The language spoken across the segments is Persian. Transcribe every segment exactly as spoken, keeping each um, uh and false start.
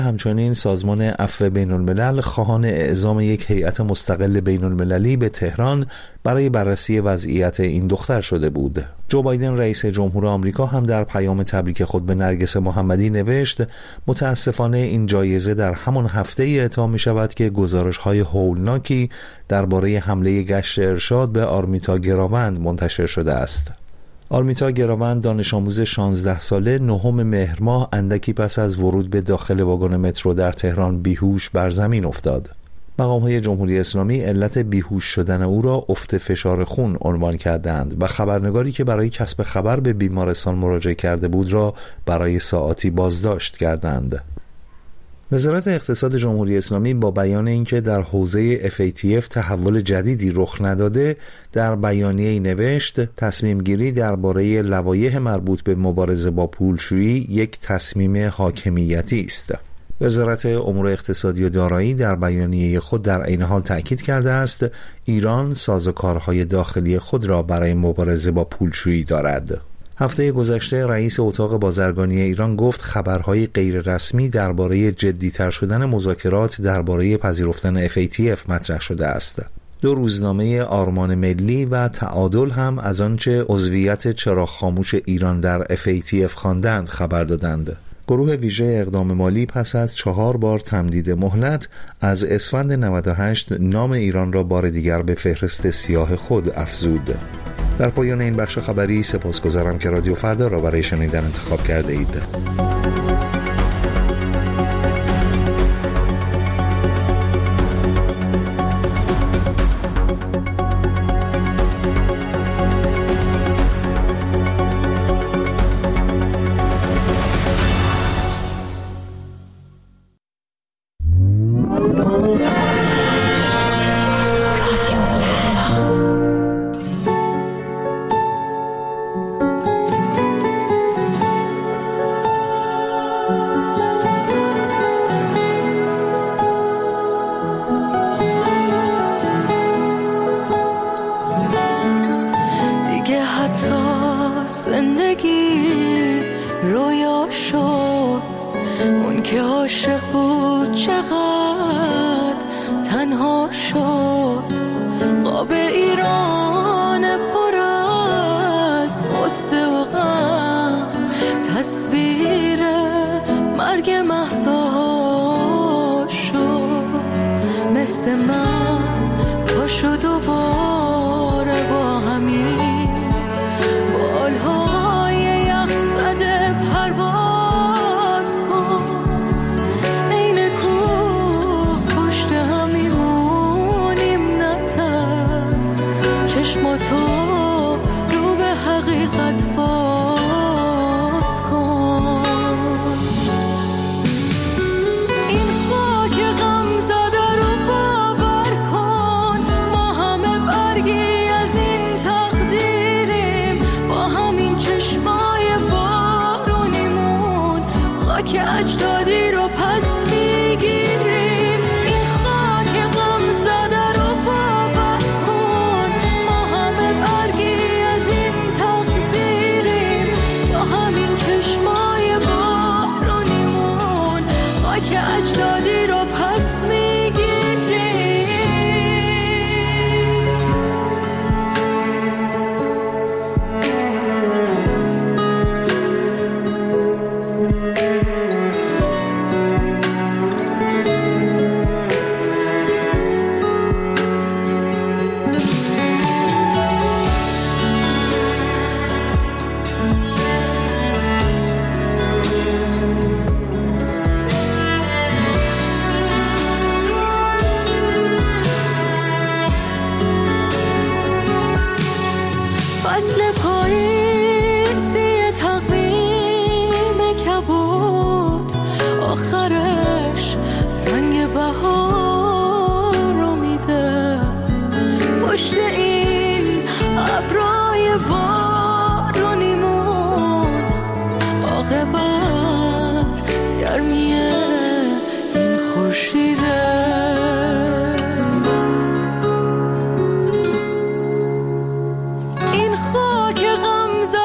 همچنین سازمان عفو بین الملل خواهان اعزام یک هیئت مستقل بین المللی به تهران برای بررسی وضعیت این دختر شده بود. جو بایدن رئیس جمهور آمریکا هم در پیام تبریک خود به نرگس محمدی نوشت متاسفانه این جایزه در همان هفته ای اعطا می شود که گزارش‌های هولناکی درباره حمله گشت ارشاد به آرمیتا گراوند منتشر شده است. آرمیتا گراوند دانش آموز شانزده ساله نهم مهر ماه اندکی پس از ورود به داخل واگن مترو در تهران بیهوش بر زمین افتاد. مقام‌های جمهوری اسلامی علت بیهوش شدن او را افت فشار خون عنوان کردند و خبرنگاری که برای کسب خبر به بیمارستان مراجعه کرده بود را برای ساعاتی بازداشت کردند. وزارت اقتصاد جمهوری اسلامی با بیان اینکه در حوزه اف ای تی اف تحول جدیدی رخ نداده در بیانیه‌ای نوشت تصمیم گیری درباره لوایح مربوط به مبارزه با پولشویی یک تصمیم حاکمیتی است. وزارت امور اقتصادی و دارایی در بیانیه خود در عین حال تأکید کرده است ایران سازوکارهای داخلی خود را برای مبارزه با پولشویی دارد. هفته گذشته رئیس اتاق بازرگانی ایران گفت خبرهای غیر رسمی درباره جدی‌تر شدن مذاکرات درباره پذیرفتن اف ای تی اف مطرح شده است. دو روزنامه آرمان ملی و تعادل هم از آنچه عضویت چراغ خاموش ایران در اف ای تی اف خواندند خبر دادند. گروه ویژه اقدام مالی پس از چهار بار تمدید مهلت از اسفند نود و هشت نام ایران را بار دیگر به فهرست سیاه خود افزود. در پایان این بخش خبری سپاسگزارم که رادیو فردا را برای شنیدن انتخاب کرده اید.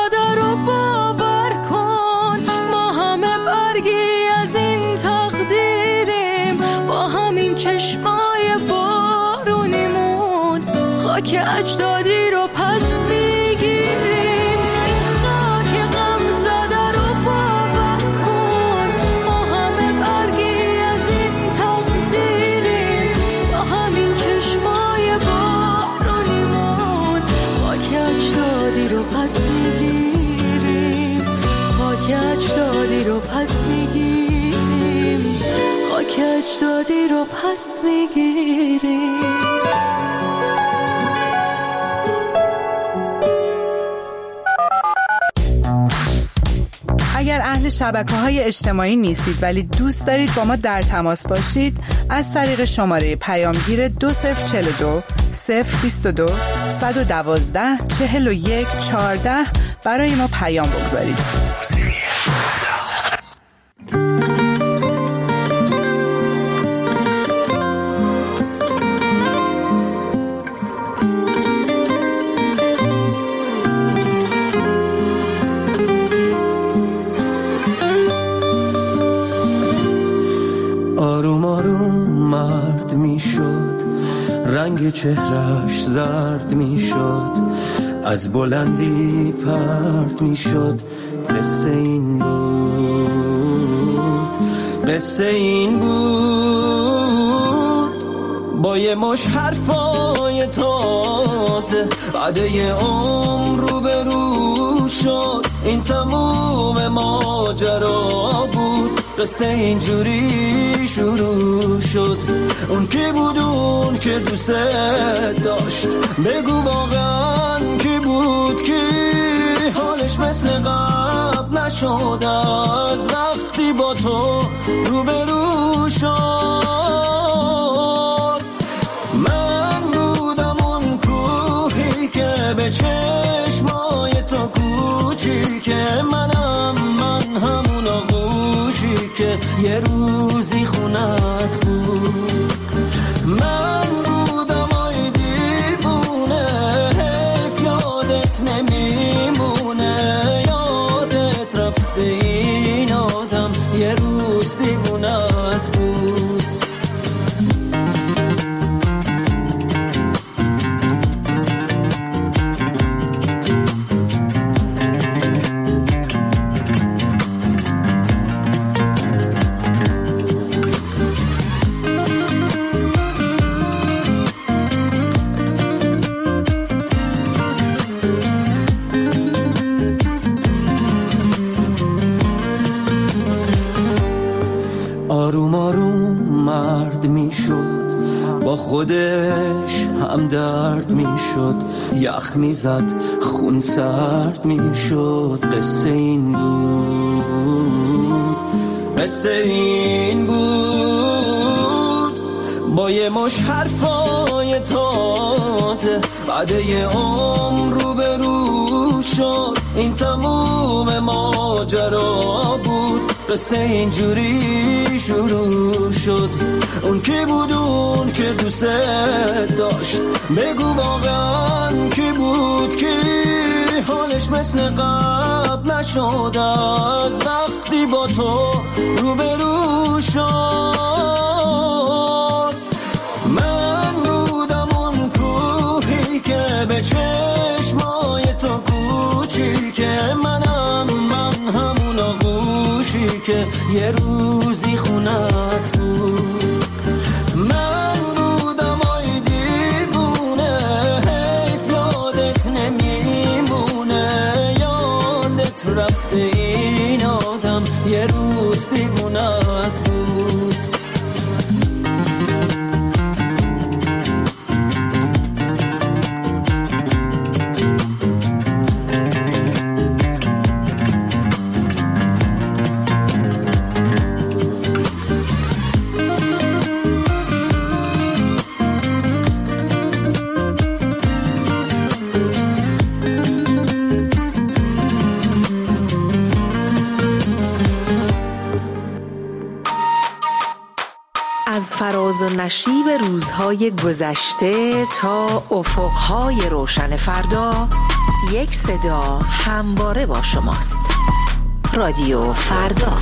برگی از این تقدیر کج دادی رو پس میگیریم. خاک غم زده رو باور کن، ما همه برگی از این تقدیریم. با همین چشمای بارونیمون خاک اجدادی رو پس میگیریم. خاک اجدادی رو پس میگیریم. خاک اجدادی رو پس میگیریم. اگر اهل شبکه‌های اجتماعی نیستید ولی دوست دارید با ما در تماس باشید، از طریق شماره پیامگیر دو صفر چهل و دو صفر بیست و دو صد و دوازده چهل و یک چهارده برای ما پیام بگذارید. آروم آروم مرد می شد، رنگ چهرش زرد می شد، از بلندی پرد می شد. قصه این بود، قصه این بود. با یه مش حرفای تازه بعد یه عمر رو به رو شد. این تموم ماجرا بود، قصه اینجوری شروع شد. اون کی بود اون که دوست داشت؟ بگو واقعا کی بود کی؟ حالش مثل قبل نشد از وقتی با تو روبرو شد. من بودم اون کوهی که به چشمای تو کوچیک، منم من همون آغوشی که یه روزی خونت بود. من بودم آی دیوونه، حیف یادت نمیمونه. یادت رفته این آدم یه روز دیوونت بود. آروم آروم مرد می شد، با خودش هم درد می شد. یخ می زد خون سرد می شد. قصه این بود، قصه این بود. با یه مش حرفای تازه بعد یه عمر رو به رو شد. این تموم ماجرا بود، قصه اینجوری شروع شد. اون کی بود اون که دوست داشت؟ بگو واقعا کی بود کی؟ حالش مثل قبل نشد از وقتی با تو روبرو شد. من بودم اون کوهی که به چشمای تو کوچیک، منم من همون آغوشی که یه روزی خونت بود. من بودم آی دیوونه، حیف یادت نمیمونه. یادت رفته این آدم یه روز دیوونت بود. از فراز و نشیب روزهای گذشته تا افقهای روشن فردا، یک صدا همواره با شماست. رادیو فردا.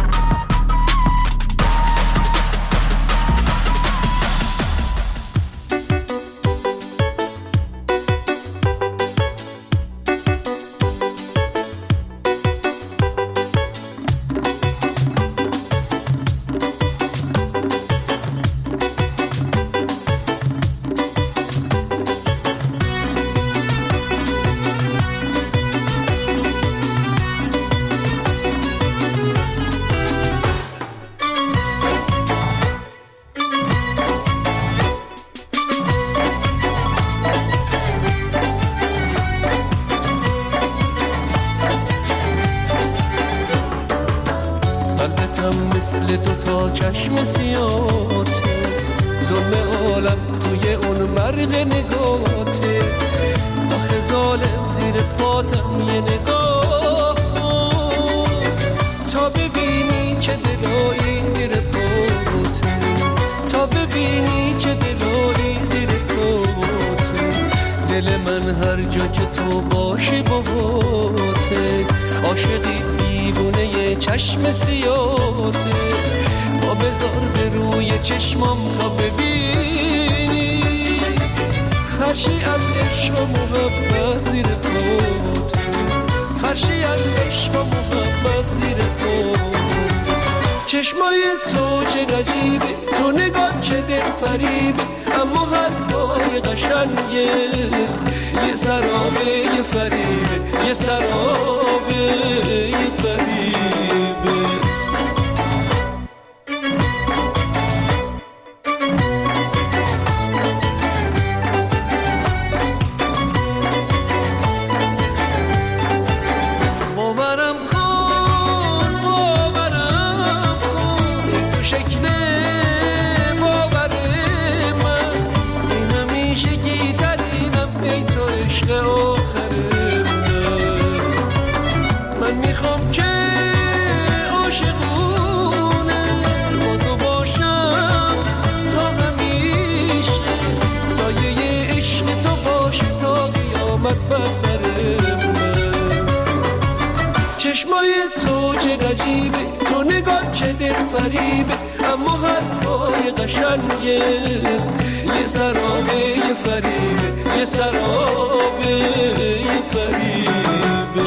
دنیاته، ظلم عالم توی اون مرگ نگاته. آخه ظالم زیر پاتم یه نگاه کن تا ببینی چه دلایی زیر پاته، تا ببینی چه دلایی زیر پاته. دل من هر جا که تو باشی باهاته، عاشقی دیوونه ی چشم سیاته. پا بذار به روی چشمام تا ببینی فرشی از عشق و محبت زیر پاته، فرشی از عشق و محبت زیر پاته. چشمای تو چه عجیبه، تو نگاه چه دل فریبه، اما حرفای قشنگه یه سرابه یه فریبه، یه سرابه یه فریبه. چشمای تو چه عجیبه، تو نگاه چه دل فریبه، اما حرفای قشنگه یه سرابه یه فریبه، یه سرابه یه فریبه.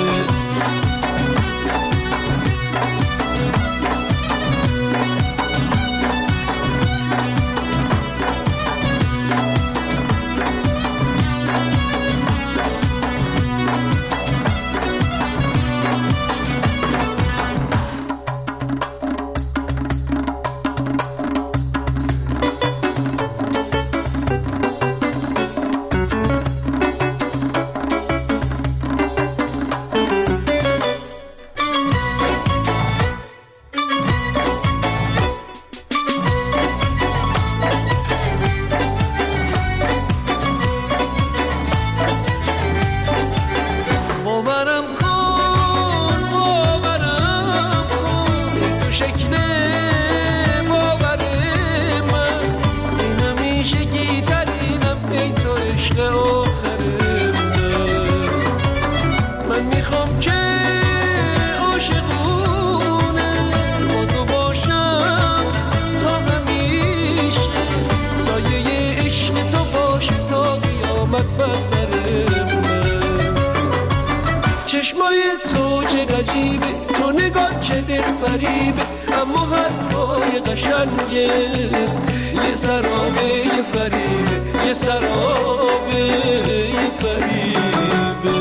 چشمای تو چه عجیبه، تو نگاه چه دل فریبه، اما حرفای قشنگه یه سرابه یه فریبه، یه سرابه یه فریبه.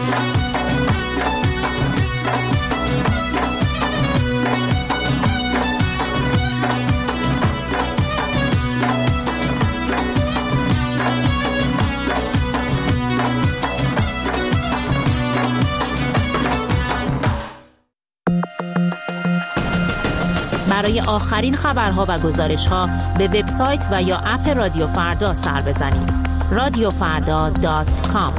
برای آخرین خبرها و گزارش‌ها به وبسایت و یا اپ رادیو فردا سر بزنید. رادیو فردا دات کام.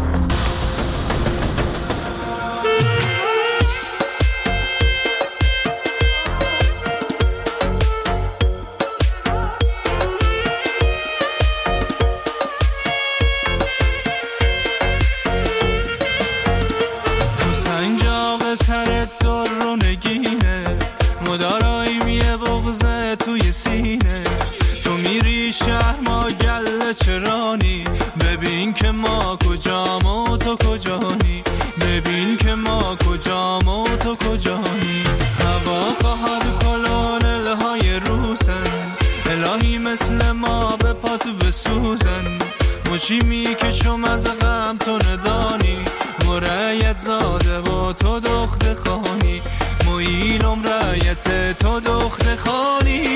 چیمی که شم از غم تو ندانی، مرایت زاده و تو دخت خانی، مویلم رایت تو دخت خانی.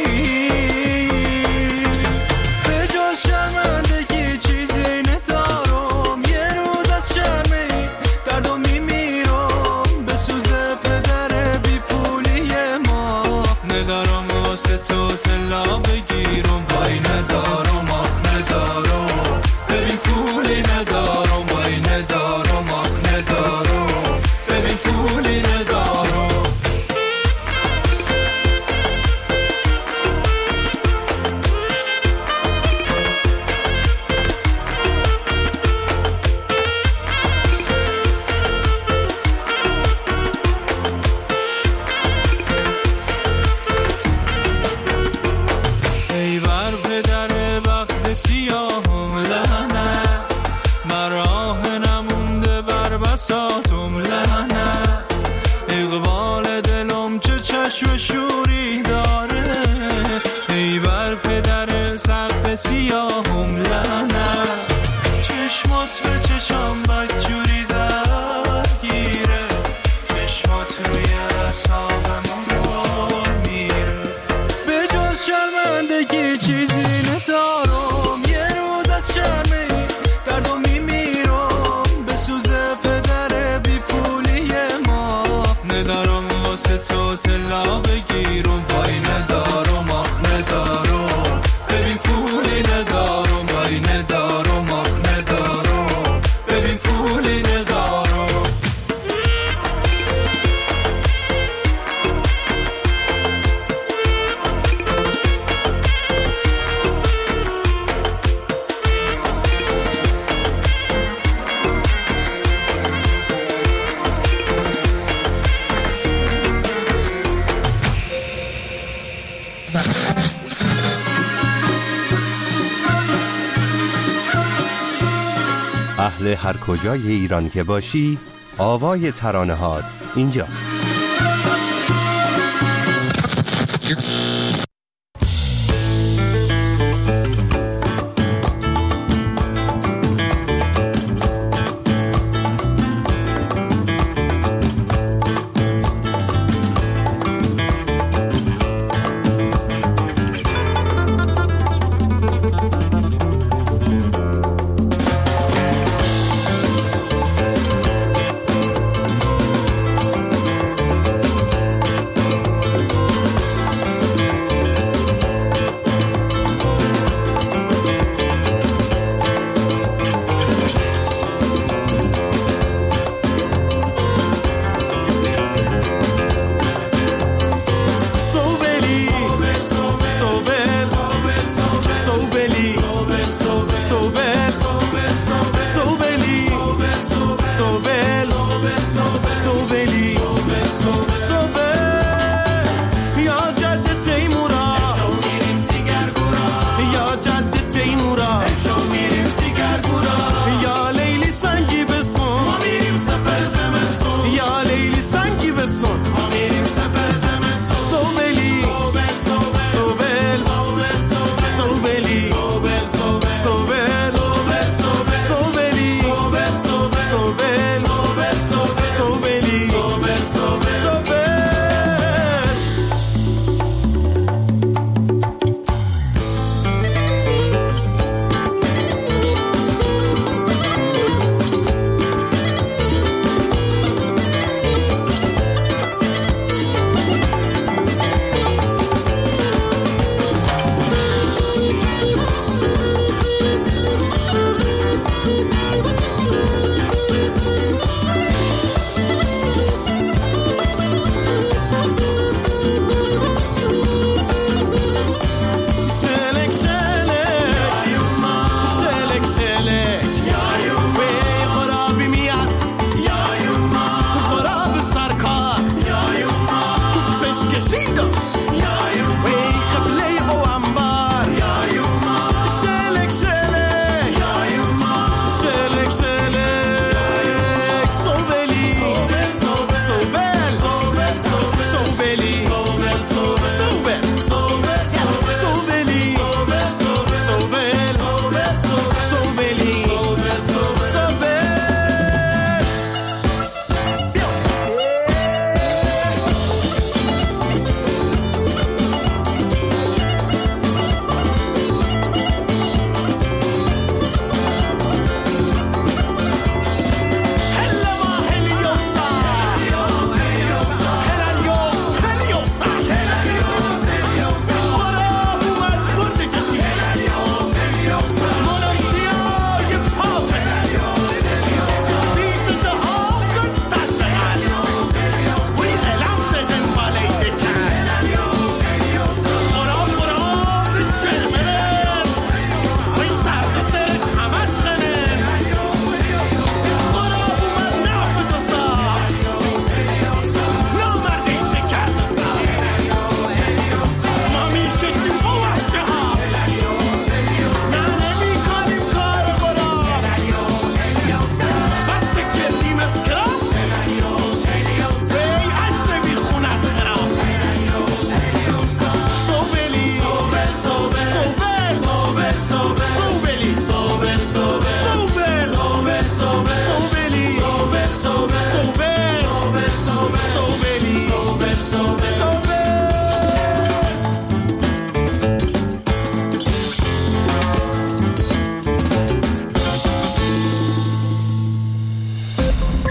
به جز شرمندگی چیزی ندارم، یه روز از شرمی دردو میمیرم، به سوز پدر بی پولی ما ندارم واسه تو طلا بگی سیاهم لعنت چشمات به چشم بدجوری درگیره چشمات روی اعصابمون رو میره به جز شرمندگی چیزی ندارم یه روز از شرمه درد و میمیرم به سوز پدر بی پولی ما ندارم واسه تو طلا بگیرم وای ندارم آخ ندارم ببین پولی ندارم وای ندارم آخ ندارم ببین پولی ندارم اهل هر کجای ایران که باشی آوای ترانه‌هات اینجاست.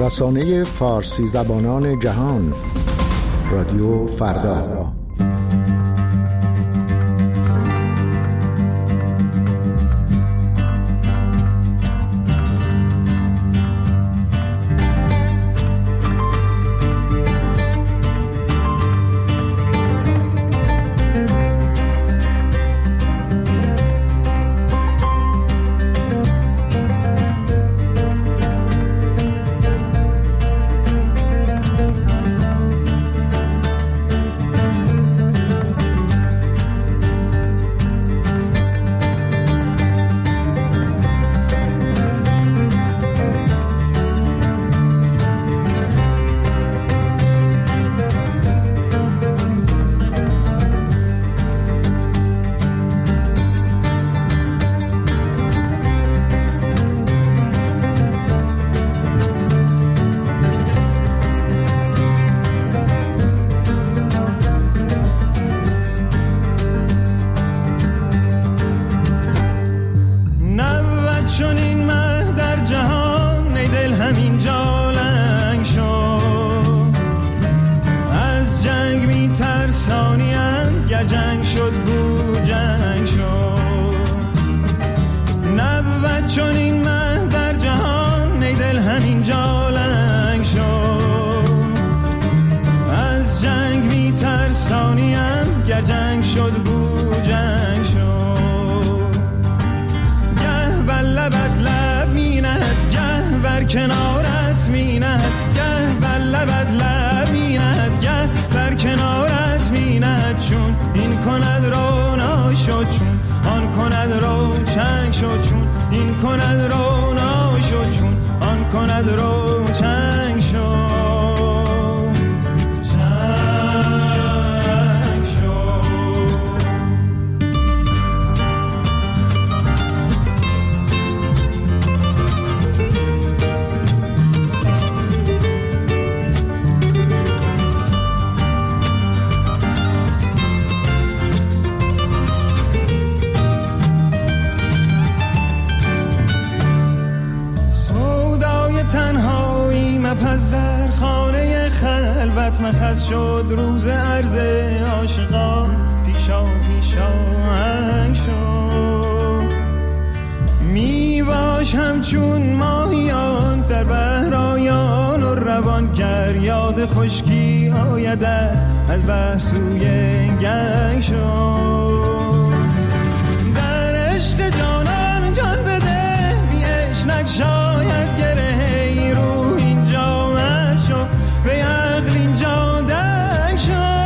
رسانه فارسی زبانان جهان، رادیو فردا. مخص شد روز عرض عاشقان، پیشا پیشا هنگ شد. می باش همچون ماهیان در بحرایان و روان، گر یاد خشکی آید از بحر سوی گنگ شد. در عشق جانان جان بده، بی عشق شاید گره رو اینجا مست شد، به عقل اینجا دنگ شد.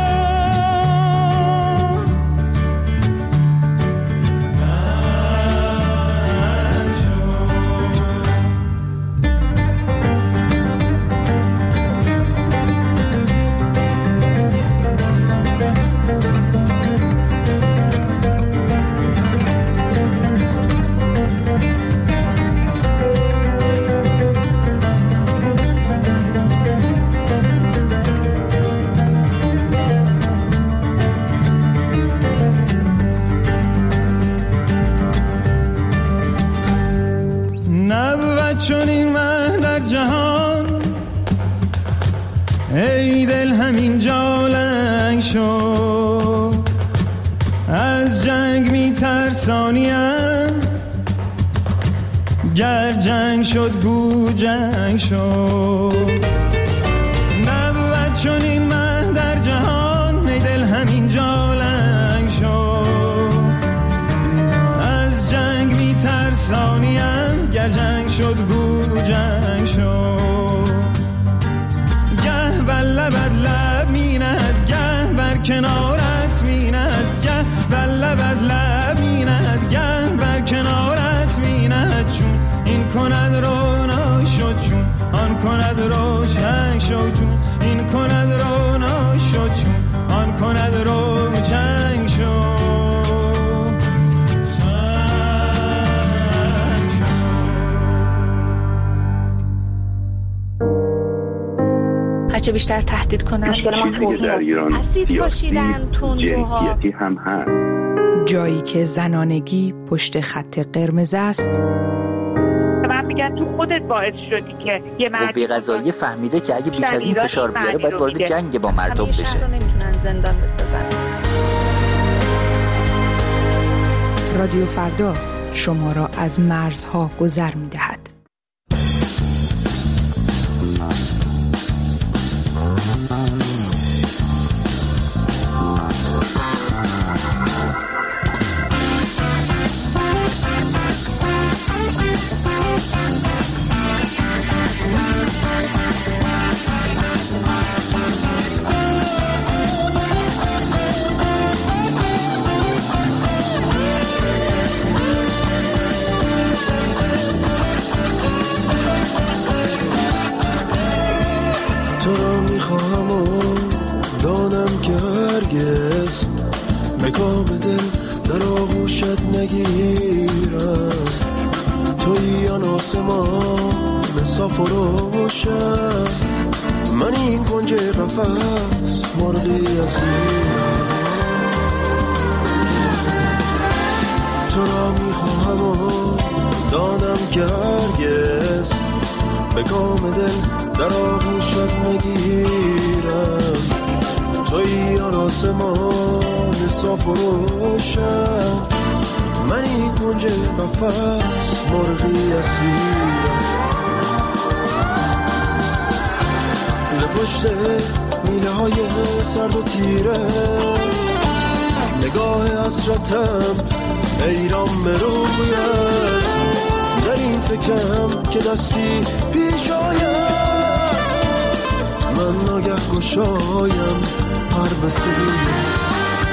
دنگ شد. چون این مه در جهان، ای دل همین جا لنگ شد. از جنگ می ترسانیم، گر جنگ شد گو جنگ شد. نبود چون این مه در جهان، ای دل همین جا لنگ شد. از جنگ می ترسانیم، گر جنگ شد گو جنگ شد. گه بر لبت لب می نهد، گه بر کنارت می نهد، گه بر لبت لب می نهد، گه بر کنارت می نهد. چون این کند رو ناشد، چون آن کند رو چنگ شد، چون این کند رو ناشد، چون آن کند رو چنگ شد. هرچه بیشتر تهدید کنن در ایران اسید پاشیدن تندروها هم هست. جایی که زنانگی پشت خط قرمز است. من میگن تو خودت باعث شدی که یه مردی قوه قضاییه فهمیده که اگه بیش از این فشار بیاره باید وارد جنگ با مردم بشه. شهر رو نمیتونن زندان بسازن. رادیو فردا شما را از مرزها گذر می‌دهد. تو را میخواهم و دانم که هرگز به کام دل در آغوشت نگیرم. توی آن آسمان صاف و روشن، من این کنج قفس مرغی اسیرم. تو را میخواهم و دانم که هرگز به کام دل در آغوشت نگیرم. توی آن آسمان صاف و روشن، من این کنج قفس مرغی اسیرم. ز پشت میله های سرد و تیره نگاه حسرتم حیران به رویت. در این فکرم که دستی پیش آید، من ناگه گشایم پر به سویت.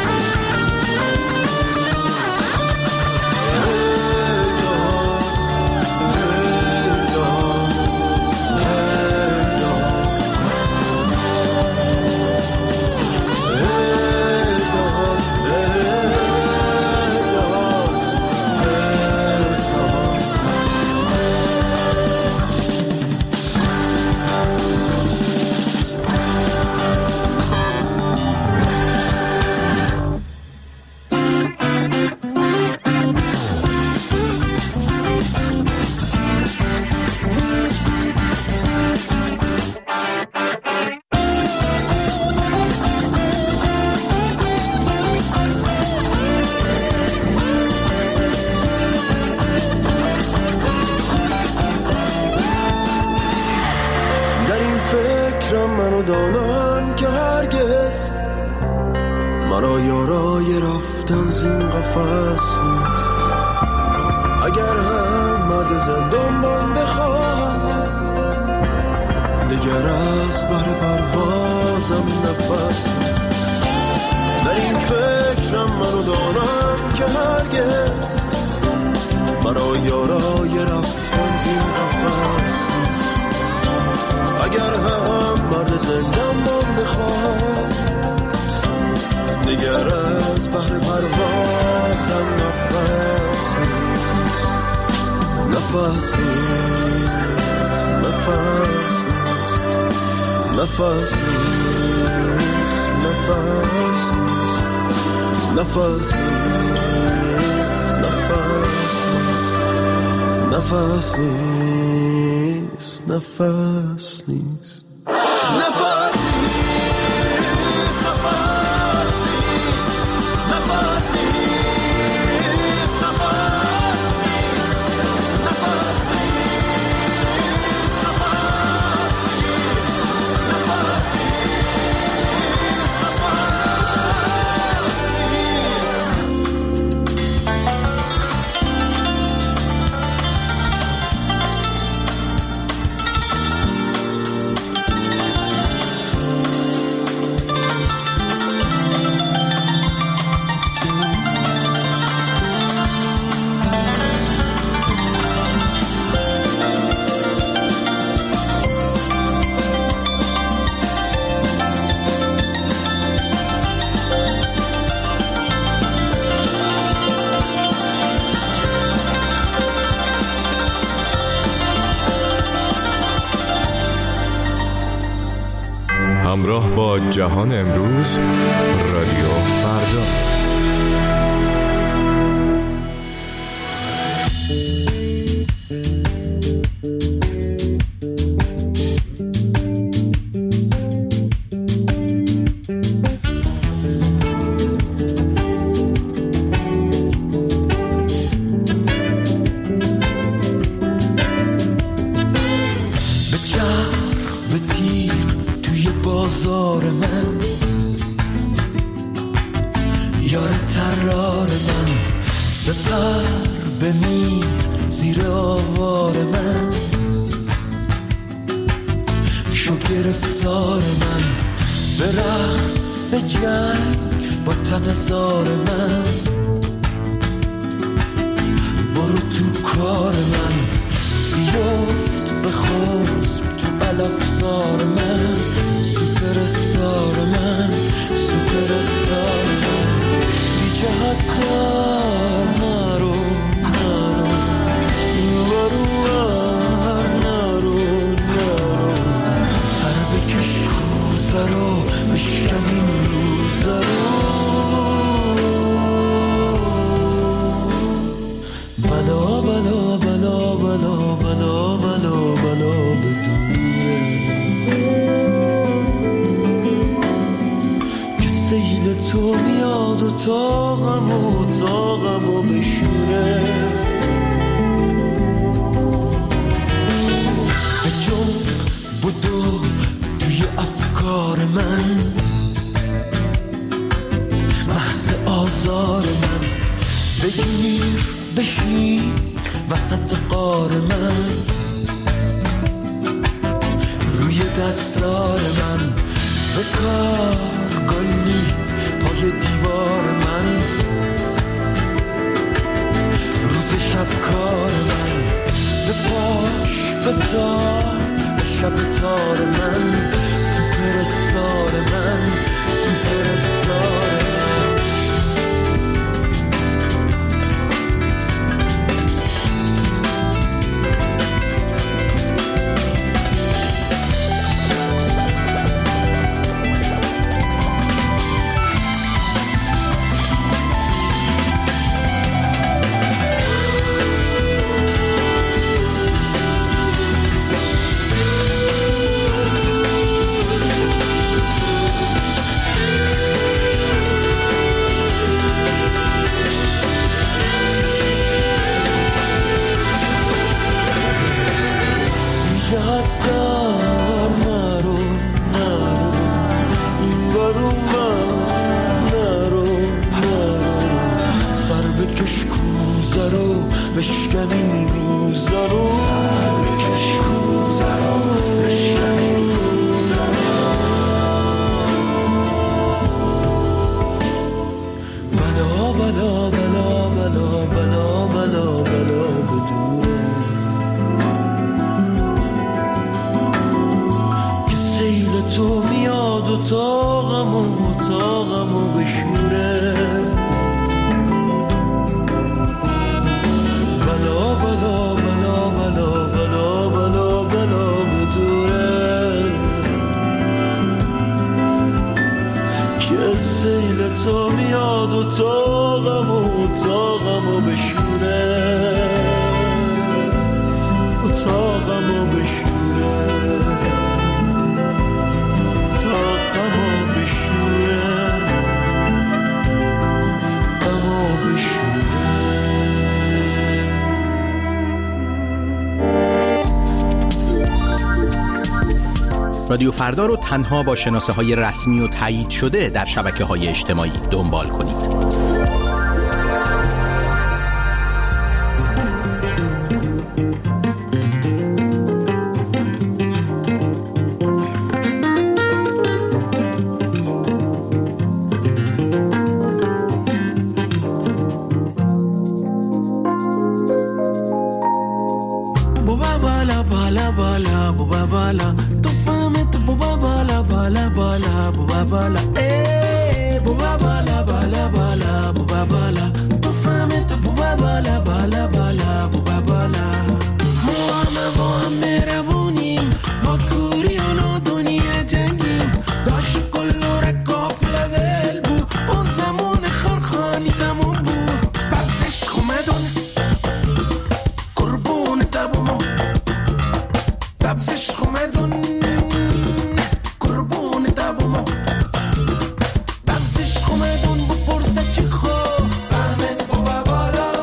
منو دانن که هرگز مرا یارای رفتن زین قفس نیست. اگر هم مرد زندان من بخواهم، دیگر از بر پروازم نفس نیست. در این فکرم منو دانن که هرگز مرا یارای رفتن زین قفس نیست. اگر هم مرد زندان من بخواد، دیگر از بحر پروازم نفس نیست. نفس نیست، نفس نیست، نفس نیست، نفس نیست، نفس نیست، نفس نیست، نفس نیست، نفس نیست، نفس همراه با جهان امروز، رادیو فردا. بپر بمیر زیر آوار من، شو گرفتار من، به رقص به جنگ با تن زار من، برو تو کار من، بیفت به خسب تو علفزار من، سوپر استار من، سوپر استار من، بی جهت دار نرو نرو نرو نرو نرو، سر بکش کوزه رو بشکن این روزه رو، بلا بلا بلا بلا بلا بلا بلا بدوره که سیل تو میاد و تاقم و تاقم و بشوره، به جنب بدو توی افکار من، محض آزار من، بگیر بشین وسط قار من، روی دستار من، به کار گلی پای دیوار من، روز شب کار من، به پاش به تار به شب تار من، سوپر استار من، سوپر استار من. رادیو فردا رو تنها با شناسه های رسمی و تایید شده در شبکه های اجتماعی دنبال کنید. ببزش خمدون بپرسه چی خواه، فهمت بابا بالا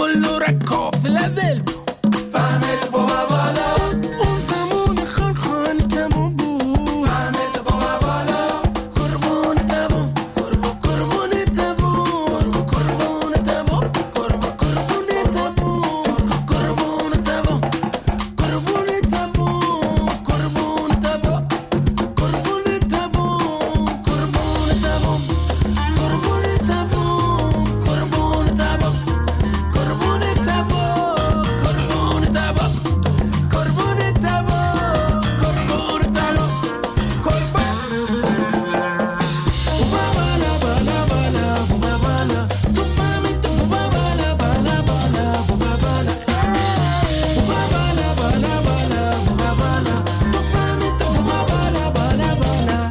کل را کافله ول فهمت با بالا اون زمان خان خان تمو بود فهمت با بالا قربون تبو قربون قربون تبو قربون تبو قربون قربون تبو قربون تبو قربون تبو قربون تبو قربون تبو قربون تبو قربون تبو قربون تبو قربون تبو قربون تبو قربون تبو قربون تبو بالا بالا بالا بالا تو فهمی تو بالا بالا بالا بالا بالا بالا بالا بالا تو فهمی تو بالا بالا بالا.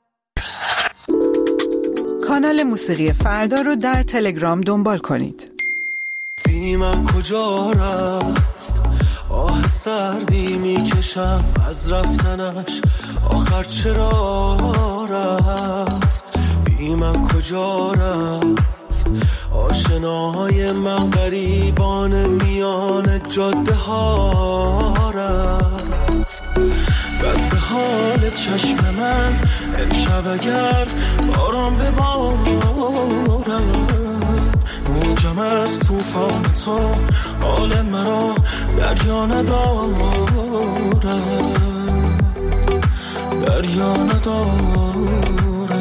کانال موسیقی فردا رو در تلگرام دنبال کنید. بی من کجا رفت آه سردی میکشم از رفتنش آخر چرا رفت بی من کجا رفت آشناهای من غریبان میان جاده ها رفت بد به حال چشم من امشب اگر باران ببارد موجم از توفان تو حال مرا دریا ندارد دریا ندارد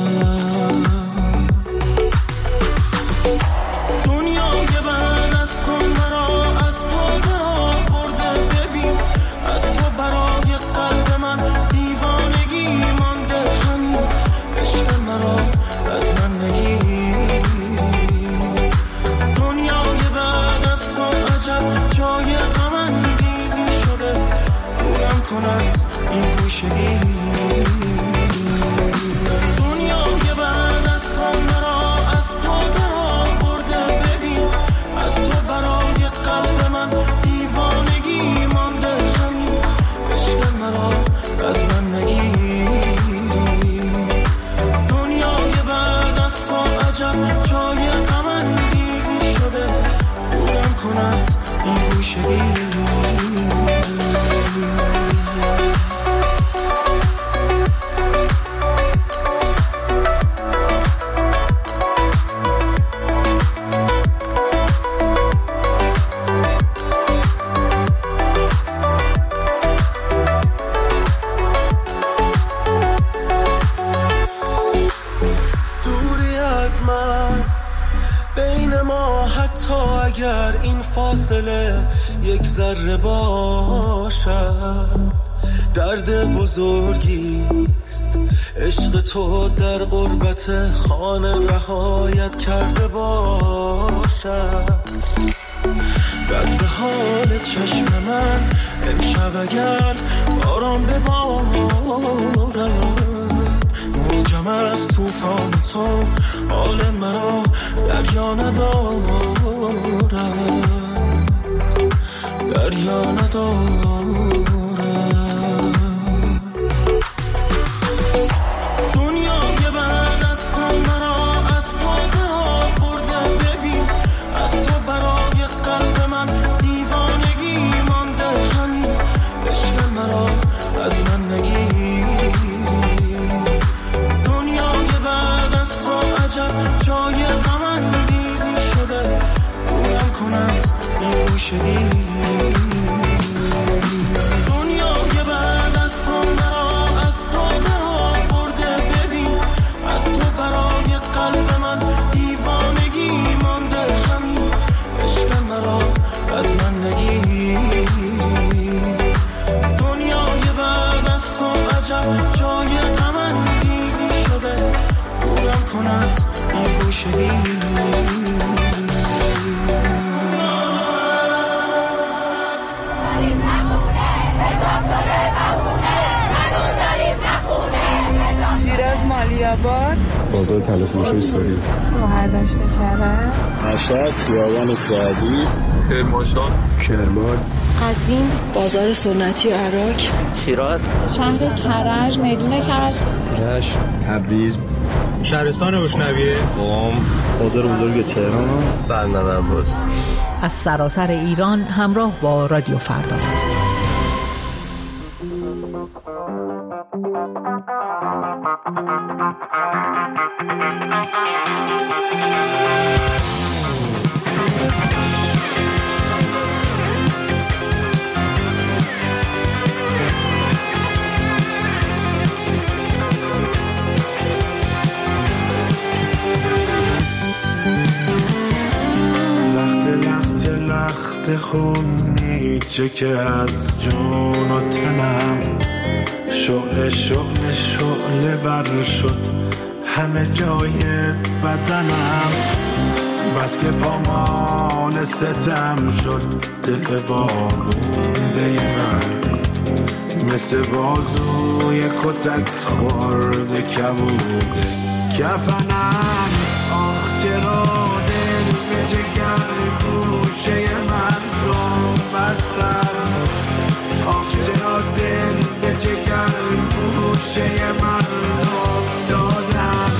دنیای بعد از تو مرا از پاده آورده ببین از تو برای قلب من دیوانگی مانده همین عشق مرا از من نگیر دنیای بعد از تو عجب جای غم انگیزی شده دورم کن از این گوشگی دنیای بعد از تو مرا از پاده آورده ببین از تو برای قلب من دیوانگی مانده همین عشق مرا از من نگیر دنیای بعد از تو عجب جای غم انگیزی شده دورم کن از این گوشگی دوری از من بین ما حتی اگر این فاصله یک ذره باشد درد بزرگیست عشق تو در غربت خانه رهایت کرده باشد بد به حال چشم من امشب اگر باران ببارد موجم از توفان تو حال مرا دریا ندارد دریا ندارد دنیای بعد از تو مرا از پاده آورده ببین از تو برای قلب من دیوانگی مانده همین عشق مرا از من نگیر دنیای بعد از تو عجب جای غم انگیزی شده دورم کن از این گوشگی دنیای بعد از تو مرا از پاده آورده ببین از تو برای قلب من دیوانگی مانده همین عشق مرا از من نگیر دنیای بعد از تو عجب جای غم انگیزی شده دورم کن از این گوشگی شیراز مالیاباد بازار تلفروشی ساری مهردشت کرد مشهد خیابان سعدی کرمانشاه کرمان قزوین بازار سنتی عراق شیراز شهر کرج میدون کرج رشت تبریز شهرستان بشنویه، قم، بازار بزرگ تهران، بندر عباس. از سراسر ایران همراه با رادیو فردا. خونی چه که از جون و تنم شعله شعله شعله بر شد همه جای بدنم، بس که پامال ستم شد دل بارونده من، مثل بازوی کتک خورده کبوده کفنم. آخ چرا دل به جگر گوشه مردم بستم، آخ چرا دل به جگر گوشه مردم دادم.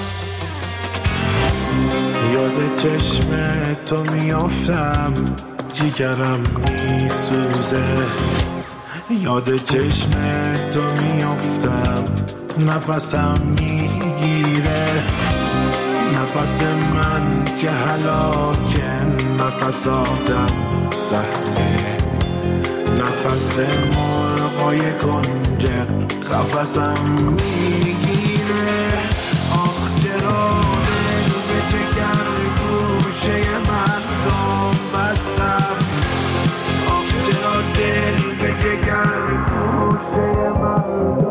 یاد چشم تو میافتم جیگرم میسوزه، یاد چشم تو میافتم نفسم میگیره، نفس من که هلاکه نفس آدم سهله، نفس مرغای کنجه قفسم میگیره. آخ چرا دل به جگر گوشه مردم بستم، آخ چرا دل به جگر گوشه مردم.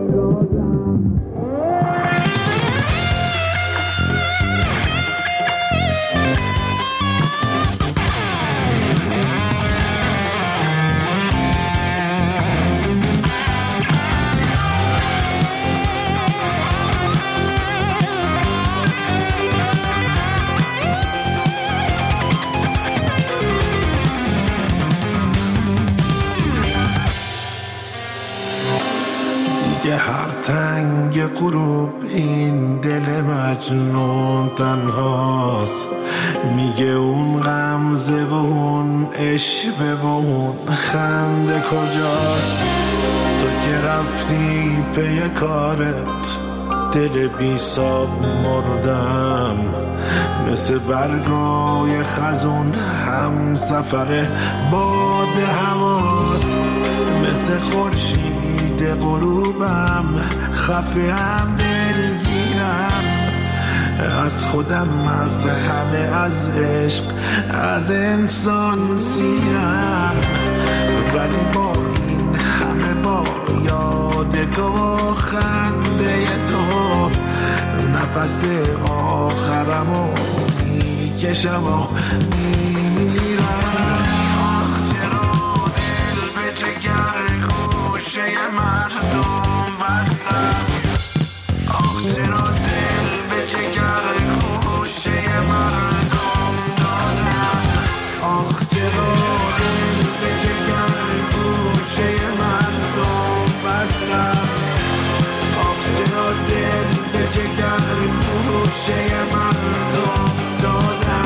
دیگه هر تنگ غروب این دل مجنون تنهاست، میگه اون غمزه و اون عشق و اون خنده کجاست. تو که رفتی پی کارت دل بی ساب مردم، مثل برگای خزون هم سفر باد هواست، مثل خورشید غروبم خفه هم دلگیرم، از خودم از همه از عشق از انسان سیرم، ولی با این همه با یاد تو و خنده تو نفس آخرم و میکشم و میمیرم. آخ چرا دل به جگر گوشه مردم بستم، آخ چرا دل به جگر گوشه مردم دادم، آخ چرا دل به جگر گوشه مردم بستم، آخ چرا دل به جگر گوشه مردم دادم.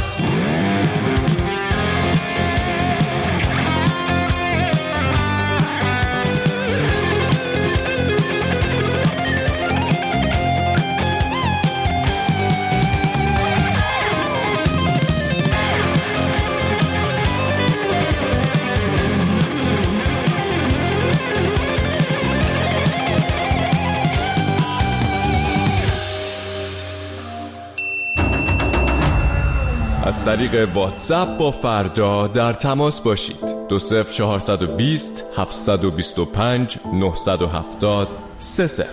از طریق واتساپ با فردا در تماس باشید. دو صفر چهارصد و بیست هفتصد و بیست و پنج نهصد و هفتاد سه صفر.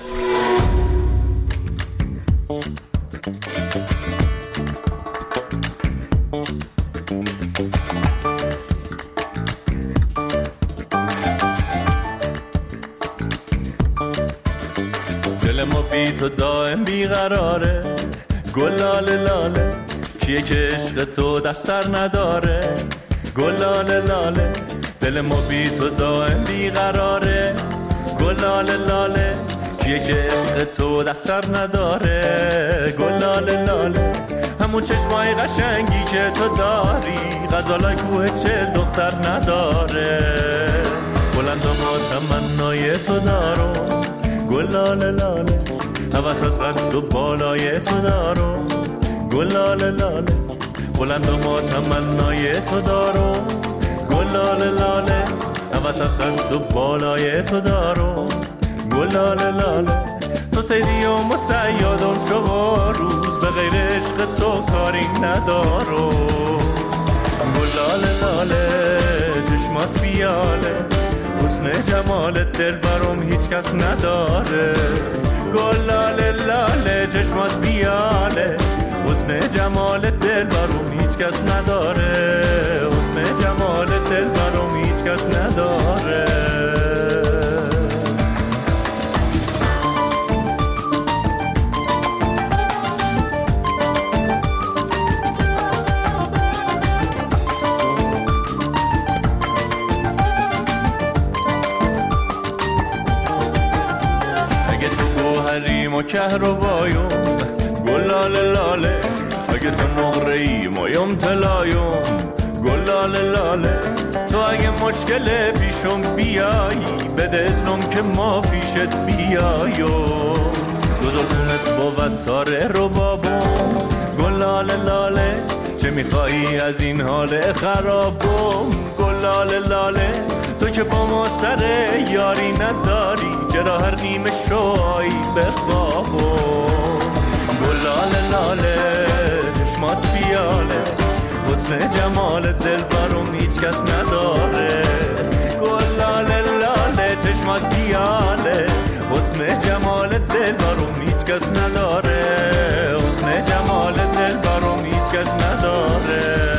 دل ما بی تو دائم بیقراره، گلاله لاله کیه که عشق تو در سر نداره، گلاله لاله دل ما بی تو دائم بیقراره، گلاله لاله گویه که عشق تو در سر نداره. گل لاله لاله همون چشمای قشنگی که تو داری، غزالای کوه چه دختر نداره. بلند و تمنای تو دارو گل لاله لاله، هوس از قد و بالای تو دارو گل لاله لاله. بلند و تمنای تو دارو گل لاله لاله، هوس از قد و بالای تو دارو گل لاله لاله. تو سیدی و مسیادم شو روز، به غیر عشق تو کاری ندارو. گل لاله لاله چشمات بیاله، حسن جمالت دل برام هیچ کس نداره. گل لاله لاله چشمات بیاله، حسن جمالت دل برام هیچ کس نداره. حسن جمالت دل برام هیچ کس نداره. و کهربایم گل لاله لاله، اگه تو نقره‌ای مایم طلاییم گل لاله لاله. تو اگه مشکل پیشم بیایی، بده اذنم که ما پیشت بیاییم. دو زلفونت بود تاره رو بابم گل لاله لاله، چه میخوایی از این حال خرابم گل لاله لاله. تو که با ما سر یاری نداری، چرا هر نیمه شوایی بخوابم گل لاله لاله چشمات بیاله، حسن جمال دل برام هیچ کس نداره. گل لاله لاله چشمات بیاله، حسن جمال دل برام هیچ کس نداره. حسن جمال دل برام هیچ کس نداره.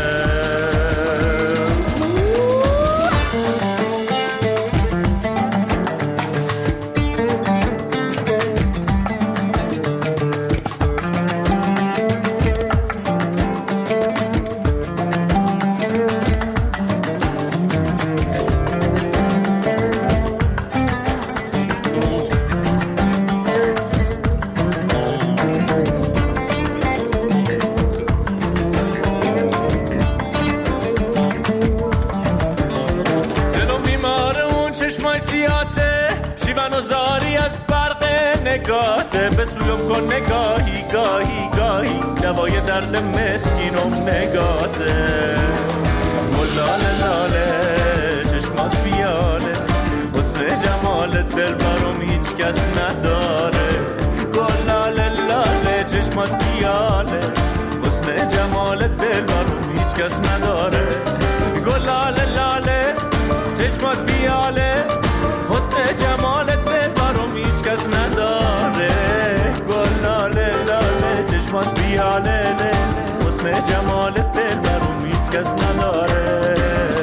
نگاته به سویم کن نگاهی گاهی گاهی، دوای درد مسکینم نگاته. گل لاله لاله چشمات بیاله، حسن جمالت دل برام هیچ کس نداره. گل لاله لاله چشمات بیاله، حسن جمالت دل برام هیچ کس نداره. گل لاله لاله چشمات بیاله، حسن جمالت دل برام هیچ کس نداره. گل لاله لاله چشمات بیاله، حسن جمالت دل برام هیچ کس نداره.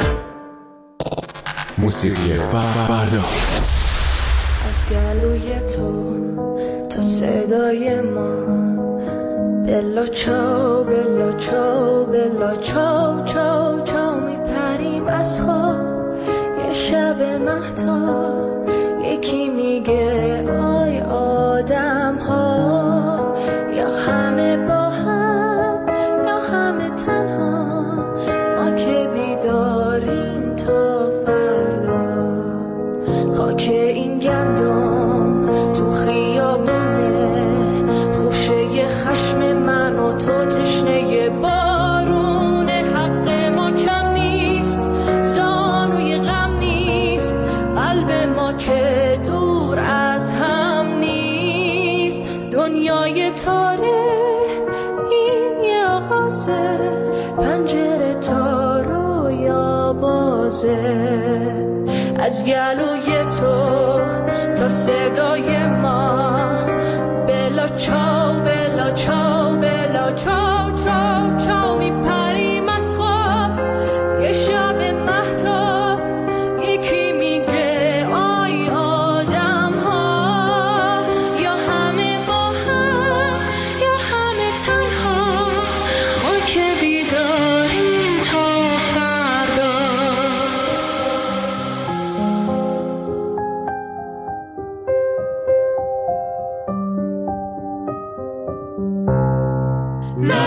موسیقی فردا از گلوی تو تا صدای ما، بلا چاو بلا چاو بلا چاو چاو چاو میپریم از خواب. یه شب مهتاب یکی میگه آی آدم ها، یا همه با هم یا همه تنها، ما که بیداریم تا فردا. خاک این گندم تو خیابونه، خوشه خشم من و تو تشنه بارونه. حق ما کم نیست، زانوی غم نیست، قلب ما که دور از هم نیست. دنیای تاره این یه آغازه، پنجره تا رویا بازه. از گلوی تو تا صدای ما، بلا چاو بلا چاو بلا چاو چاو چاو میپریم از خواب. یه شب مهتاب یکی میگه آی آدم ها، یا همه با هم یا همه تنها، ما که بیداریم تا فردا.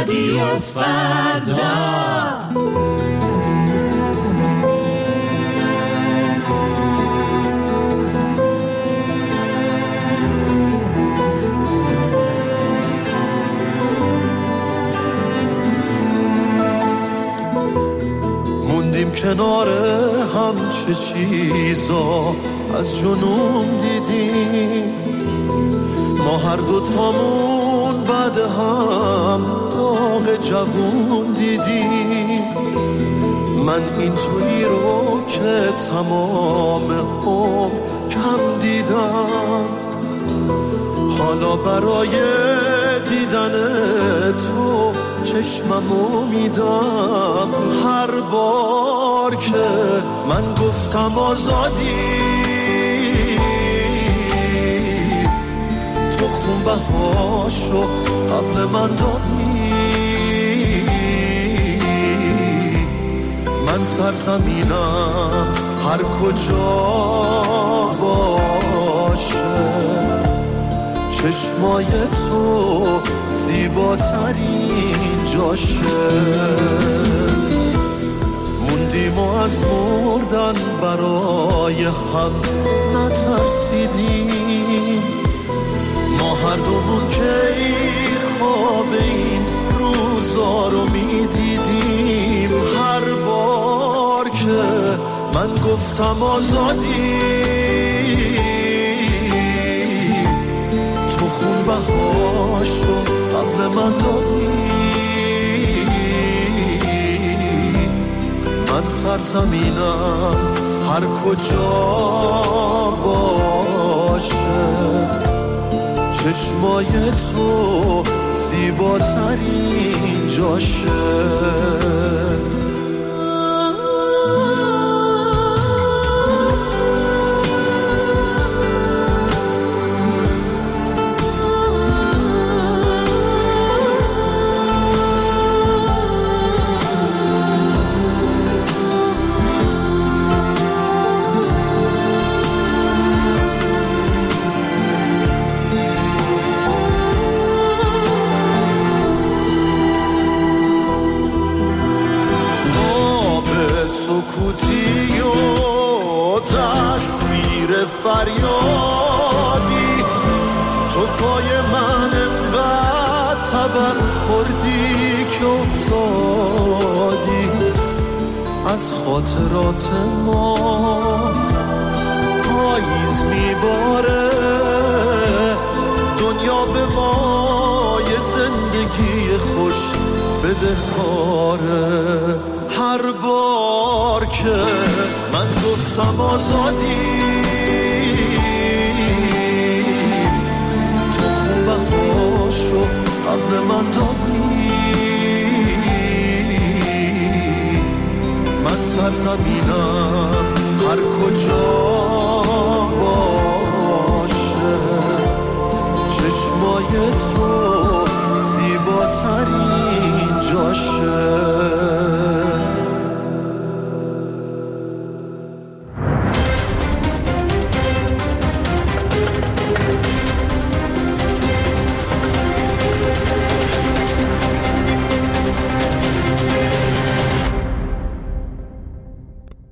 رادیو فردا. کنار هم چه چیزا از جنون دیدیم، ما هر دو تامون بعد هم داغ جوون دیدیم. من این تویی رو که تمام عمر کم دیدم، حالا برای دیدن تو چشممو میدم. هر بار که من گفتم آزادی، تو خون بهاشو قبل من دادی. من سرزمینم هر کجا باشه، چشمای تو زیباترین جاشه. موندیم و از مردن برای هم نترسیدیم، ما هر دومون که خواب این روزا رو میدیدیم. هر بار که من گفتم آزادی، تو خون بهاشو قبل من دادی. من سرزمینم هر کجا باشه، چشمای تو زیباترین جاشه. سکوتی و تصویر فریادی، تو پای من انقدر تبر خوردی که افتادی. از خاطرات ما پاییز میباره، دنیا به ما یه زندگی خوش بدهکاره. هر بار که من گفتم آزادی، تو خون بهاشو قبل من دادی. من سرزمینم هر کجا باشه، چشمای تو زیباترین جاشه.